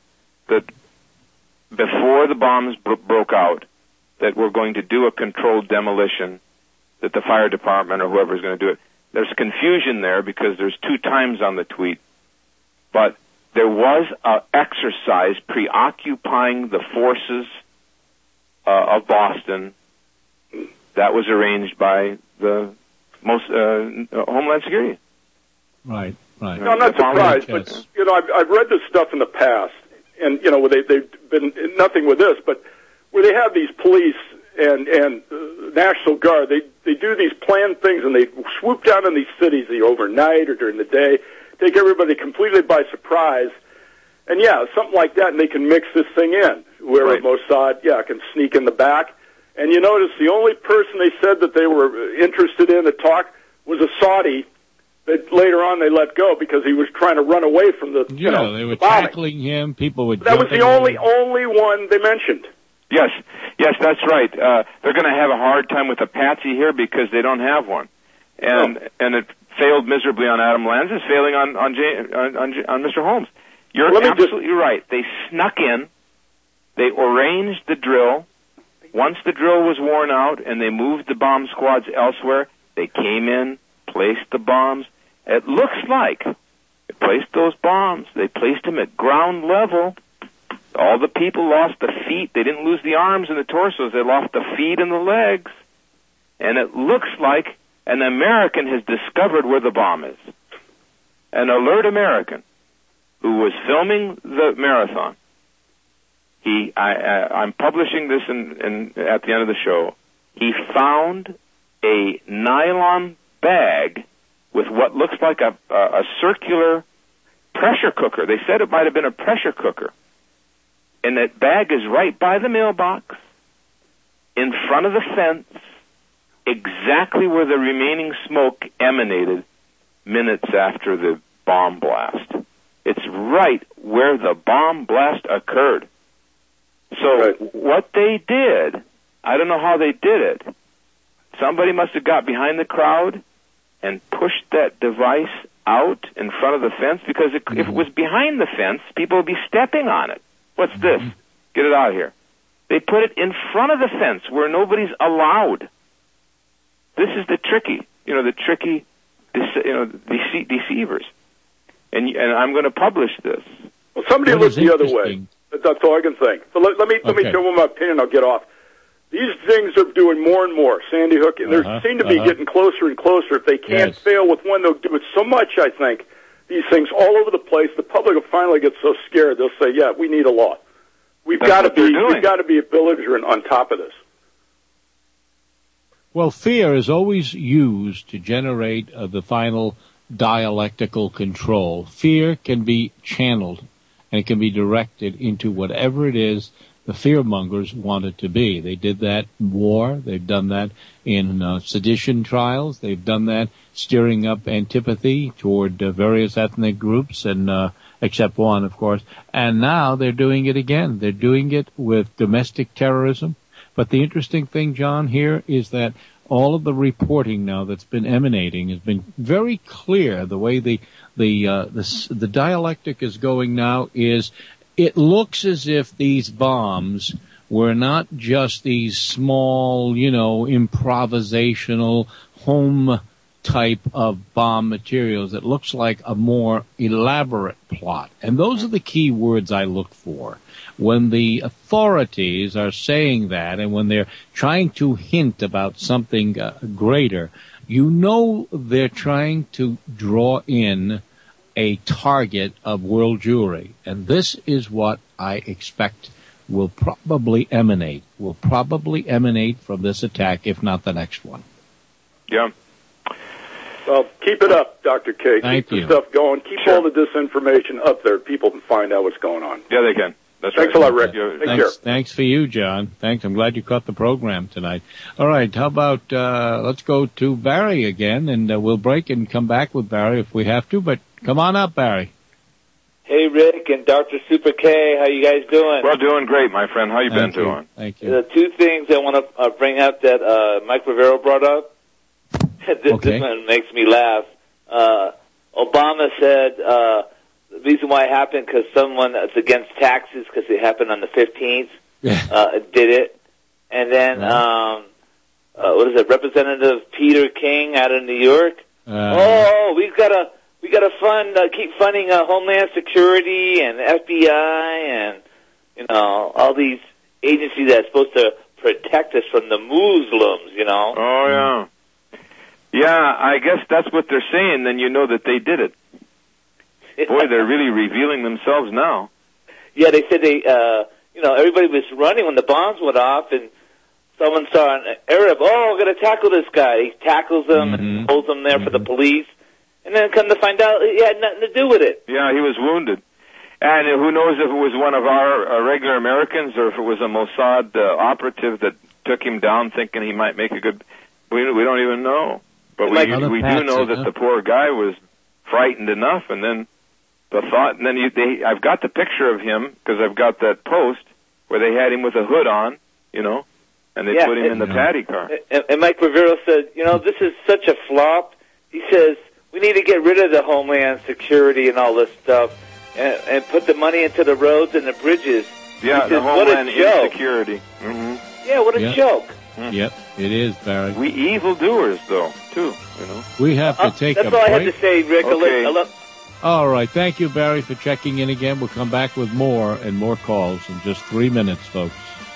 Speaker 6: before the bombs broke out, that we're going to do a controlled demolition, that the fire department or whoever is going to do it. There's confusion there because there's 2 times on the tweet. But there was an exercise preoccupying the forces of Boston that was arranged by the Homeland Security.
Speaker 2: Right.
Speaker 12: No, I'm not surprised, but, I've read this stuff in the past, and, they've been nothing with this, but where they have these police and National Guard, they do these planned things, and they swoop down in these cities overnight or during the day, take everybody completely by surprise. And yeah, something like that, and they can mix this thing in, where Mossad, can sneak in the back. And you notice the only person they said that they were interested in to talk was a Saudi that later on they let go because he was trying to run away from the,
Speaker 2: they were tackling him. People would.
Speaker 12: That was the only one they mentioned.
Speaker 6: Yes, that's right. They're going to have a hard time with a patsy here because they don't have one, and it failed miserably on Adam Lanza. It's failing on Mr. Holmes. You're absolutely right. They snuck in. They arranged the drill. Once the drill was worn out and they moved the bomb squads elsewhere, they came in, placed the bombs. It looks like they placed those bombs. They placed them at ground level. All the people lost the feet. They didn't lose the arms and the torsos. They lost the feet and the legs. And it looks like an American has discovered where the bomb is. An alert American who was filming the marathon. I'm publishing this at the end of the show. He found a nylon bag with what looks like a circular pressure cooker. They said it might have been a pressure cooker. And that bag is right by the mailbox, in front of the fence, exactly where the remaining smoke emanated minutes after the bomb blast. It's right where the bomb blast occurred. So what they did, I don't know how they did it. Somebody must have got behind the crowd and pushed that device out in front of the fence, because if it was behind the fence, people would be stepping on it. What's this? Get it out of here. They put it in front of the fence where nobody's allowed. This is the tricky deceivers. And I'm going to publish this.
Speaker 12: Well, somebody looked the other way. That's all I can think. So let me tell you my opinion. I'll get off. These things are doing more and more. Sandy Hook, and they seem to be getting closer and closer. If they can't fail with one, they'll do it so much, I think. These things all over the place. The public will finally get so scared they'll say, "Yeah, we need a law. We've got to be a belligerent on top of this."
Speaker 2: Well, fear is always used to generate the final dialectical control. Fear can be channeled, and it can be directed into whatever it is the fearmongers want it to be. They did that in war. They've done that in sedition trials. They've done that stirring up antipathy toward various ethnic groups, and except one, of course. And now they're doing it again. They're doing it with domestic terrorism. But the interesting thing, John, here is that all of the reporting now that's been emanating has been very clear. The way the dialectic is going now is, it looks as if these bombs were not just these small, improvisational home type of bomb materials. It looks like a more elaborate plot. And those are the key words I look for. When the authorities are saying that, and when they're trying to hint about something greater, they're trying to draw in a target of world Jewry. And this is what I expect will probably emanate from this attack, if not the next one.
Speaker 6: Yeah.
Speaker 12: Well, keep it up, Dr. K.
Speaker 2: Thank you.
Speaker 12: Keep the stuff going. Keep all the disinformation up there. People can find out what's going on.
Speaker 6: Yeah, they can. That's
Speaker 12: Thanks a lot, Rick. Take care.
Speaker 2: Thanks for you, John. Thanks. I'm glad you caught the program tonight. All right. How about let's go to Barry again, and we'll break and come back with Barry if we have to. But come on up, Barry.
Speaker 13: Hey, Rick and Dr. Super K. How you guys doing?
Speaker 6: Well, doing great, my friend. How you been doing?
Speaker 2: Thank you.
Speaker 13: The two things I want to bring up that Mike Rivero brought up. This one makes me laugh. Obama said the reason why it happened because someone that's against taxes because it happened on the 15th did it. And then, what is it, Representative Peter King out of New York? We gotta keep funding Homeland Security and FBI and, all these agencies that's supposed to protect us from the Muslims,
Speaker 6: Oh, yeah. Yeah, I guess that's what they're saying, then you know that they did it. Boy, they're really revealing themselves now.
Speaker 13: Yeah, they said everybody was running when the bombs went off, and someone saw an Arab, I'm going to tackle this guy. He tackles him and holds him there for the police. And then come to find out he had nothing to do with it.
Speaker 6: Yeah, he was wounded. And who knows if it was one of our regular Americans or if it was a Mossad operative that took him down thinking he might make a good... We don't even know. But we do know that the poor guy was frightened enough, and then the thought... And then I've got the picture of him, because I've got that post, where they had him with a hood on, and they put him in the paddy car.
Speaker 13: And Mike Rivero said, this is such a flop. He says, we need to get rid of the Homeland Security and all this stuff and put the money into the roads and the bridges.
Speaker 6: Yeah,
Speaker 13: says,
Speaker 6: the Homeland Insecurity. Mm-hmm.
Speaker 13: Yeah, what a joke.
Speaker 2: Yep, it is, Barry.
Speaker 6: We evildoers, though, too,
Speaker 2: We have to take a break.
Speaker 13: That's all I had to say, Rick.
Speaker 6: Okay.
Speaker 2: All right. Thank you, Barry, for checking in again. We'll come back with more and more calls in just 3 minutes, folks.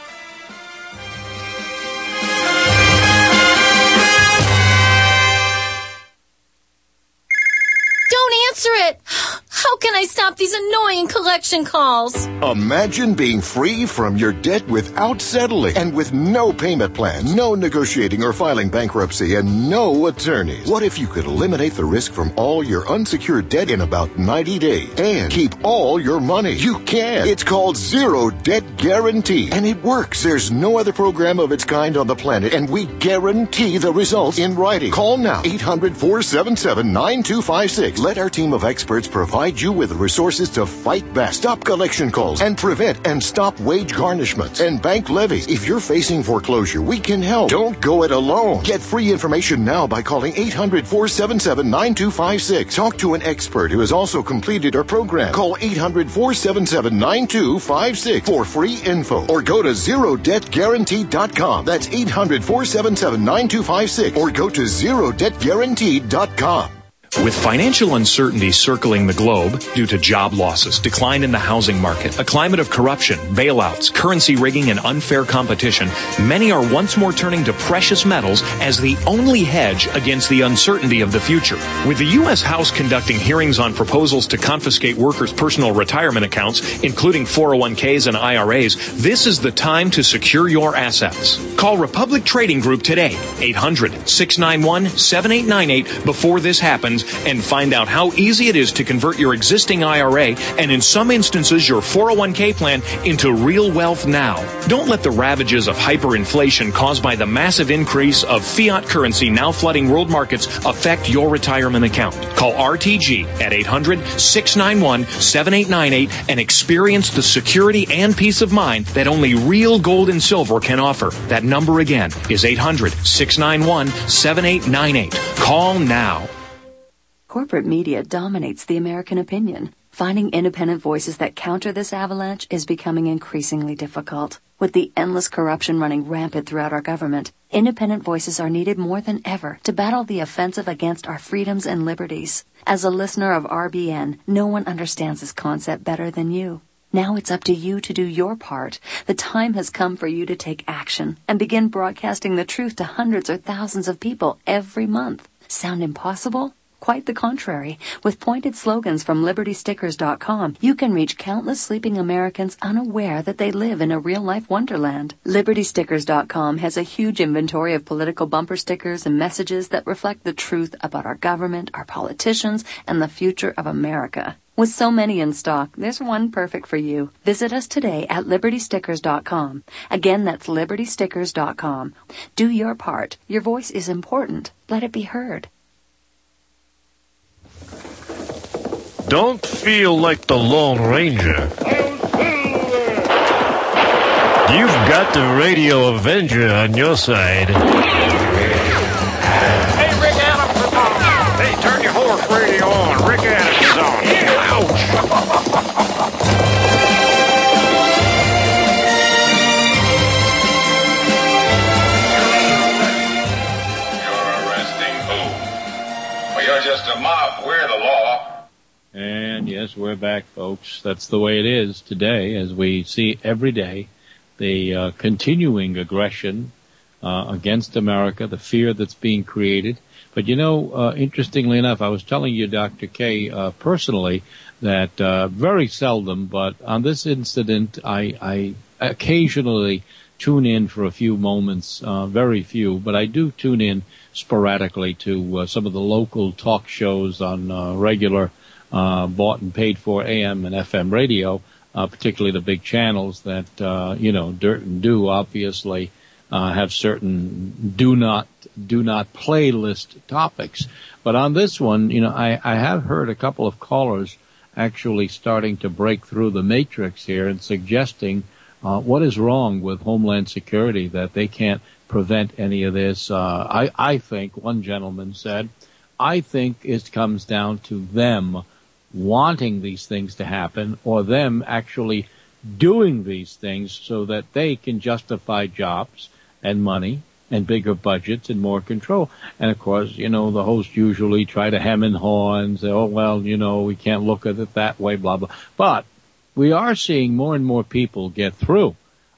Speaker 14: Don't answer it! How can I stop these annoying collection calls?
Speaker 15: Imagine being free from your debt without settling and with no payment plans, no negotiating or filing bankruptcy, and no attorneys. What if you could eliminate the risk from all your unsecured debt in about 90 days and keep all your money? You can. It's called Zero Debt Guarantee, and it works. There's no other program of its kind on the planet, and we guarantee the results in writing. Call now, 800-477-9256. Let our team of experts provide you with the resources to fight back, stop collection calls, and prevent and stop wage garnishments and bank levies. If you're facing foreclosure, we can help. Don't go it alone. Get free information now by calling 800-477-9256. Talk to an expert who has also completed our program. Call 800-477-9256 for free info, or go to ZeroDebtGuarantee.com. That's 800-477-9256, or go to ZeroDebtGuarantee.com.
Speaker 5: With financial uncertainty circling the globe due to job losses, decline in the housing market, a climate of corruption, bailouts, currency rigging, and unfair competition, many are once more turning to precious metals as the only hedge against the uncertainty of the future. With the U.S. House conducting hearings on proposals to confiscate workers' personal retirement accounts, including 401ks and IRAs, this is the time to secure your assets. Call Republic Trading Group today, 800-691-7898, before this happens, and find out how easy it is to convert your existing IRA and, in some instances, your 401k plan into real wealth now. Don't let the ravages of hyperinflation caused by the massive increase of fiat currency now flooding world markets affect your retirement account. Call RTG at 800-691-7898 and experience the security and peace of mind that only real gold and silver can offer. That number again is 800-691-7898. Call now.
Speaker 4: Corporate media dominates the American opinion. Finding independent voices that counter this avalanche is becoming increasingly difficult. With the endless corruption running rampant throughout our government, independent voices are needed more than ever to battle the offensive against our freedoms and liberties. As a listener of RBN, no one understands this concept better than you. Now it's up to you to do your part. The time has come for you to take action and begin broadcasting the truth to hundreds or thousands of people every month. Sound impossible? Quite the contrary. With pointed slogans from LibertyStickers.com, you can reach countless sleeping Americans unaware that they live in a real-life wonderland. LibertyStickers.com has a huge inventory of political bumper stickers and messages that reflect the truth about our government, our politicians, and the future of America. With so many in stock, there's one perfect for you. Visit us today at LibertyStickers.com. Again, that's LibertyStickers.com. Do your part. Your voice is important. Let it be heard.
Speaker 8: Don't feel like the Lone Ranger. You've got the Radio Avenger on your side.
Speaker 16: Hey, Rick Adams is on. Hey, turn your horse radio on. Rick Adams is on. Ouch!
Speaker 17: You're arresting who? Well, you're just a mob. We're the law.
Speaker 2: And yes, we're back, folks. That's the way it is today, as we see every day the continuing aggression against America, the fear that's being created. But interestingly enough, I was telling you, Dr. K, personally, that very seldom, but on this incident, I occasionally tune in for a few moments, very few, but I do tune in sporadically to some of the local talk shows on regular bought and paid for AM and FM radio, particularly the big channels that, Dirt and Do obviously have certain do not playlist topics. But on this one, I have heard a couple of callers actually starting to break through the matrix here and suggesting what is wrong with Homeland Security, that they can't prevent any of this. I think, one gentleman said, I think it comes down to them wanting these things to happen, or them actually doing these things so that they can justify jobs and money and bigger budgets and more control. And of course, the hosts usually try to hem and haw and say, oh, well, we can't look at it that way, blah, blah. But we are seeing more and more people get through.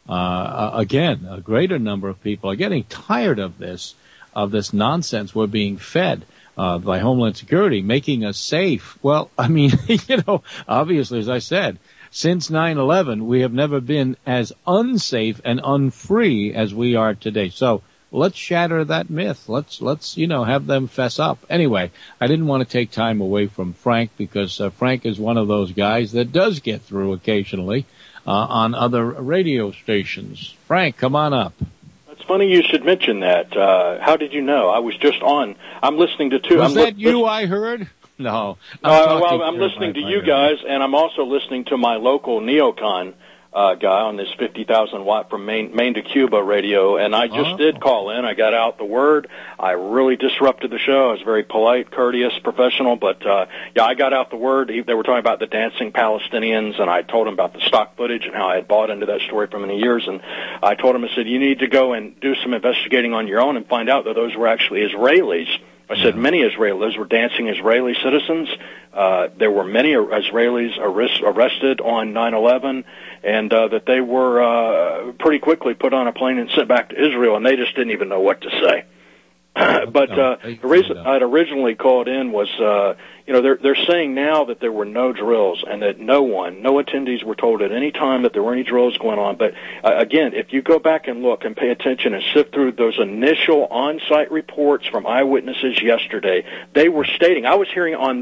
Speaker 2: Again, a greater number of people are getting tired of this nonsense we're being fed by Homeland Security, making us safe. Well, I mean, obviously, as I said, since 9/11, we have never been as unsafe and unfree as we are today. So let's shatter that myth. Let's have them fess up. Anyway, I didn't want to take time away from Frank, because Frank is one of those guys that does get through occasionally on other radio stations. Frank, come on up.
Speaker 18: It's funny you should mention that. How did you know? I was just on. I'm listening to two.
Speaker 2: Was that you I heard? No.
Speaker 18: I'm listening to you guys, and I'm also listening to my local neocon guy on this 50,000 watt from Maine to Cuba radio, and I just did call in. I got out the word. I really disrupted the show. I was very polite, courteous, professional, but I got out the word. They were talking about the dancing Palestinians, and I told them about the stock footage and how I had bought into that story for many years, and I told them, I said, you need to go and do some investigating on your own and find out that those were actually Israelis. I said many Israelis. Those were dancing Israeli citizens. There were many Israelis arrested on 9/11, and that they were pretty quickly put on a plane and sent back to Israel, and they just didn't even know what to say. But the reason I'd originally called in was, they're saying now that there were no drills, and that no attendees were told at any time that there were any drills going on. But again, if you go back and look and pay attention and sift through those initial on-site reports from eyewitnesses yesterday, they were stating, I was hearing on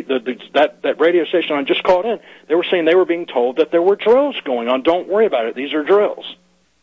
Speaker 18: that radio station I just called in, they were saying they were being told that there were drills going on. Don't worry about it. These are drills.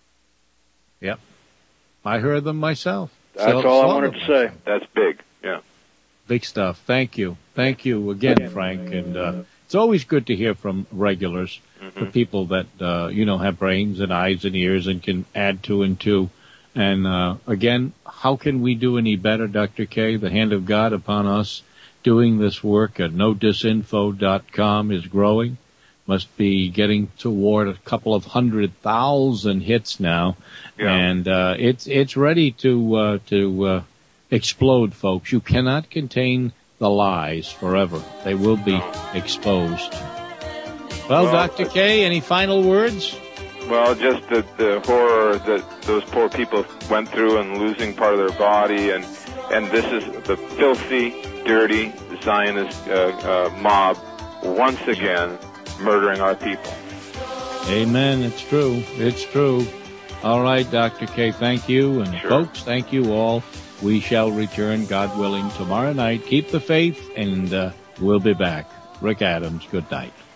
Speaker 2: Yep. I heard them myself.
Speaker 18: That's all I wanted to say.
Speaker 6: That's big, yeah.
Speaker 2: Big stuff. Thank you. Thank you again, Frank. And it's always good to hear from regulars, for people that, have brains and eyes and ears and can add two and two. And again, how can we do any better, Dr. K? The hand of God upon us doing this work at nodisinfo.com is growing. Must be getting toward a couple of 100,000 hits now, and it's ready to explode, folks. You cannot contain the lies forever; they will be exposed. Well, Dr. K, any final words?
Speaker 6: Well, just the horror that those poor people went through and losing part of their body, and this is the filthy, dirty Zionist mob once again murdering our people.
Speaker 2: Amen. It's true. It's true. All right, Dr. K, thank you. And folks, thank you all. We shall return, God willing, tomorrow night. Keep the faith, and we'll be back. Rick Adams, good night.